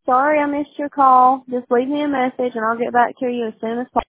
Sorry I missed your call. Just leave me a message and I'll get back to you as soon as possible.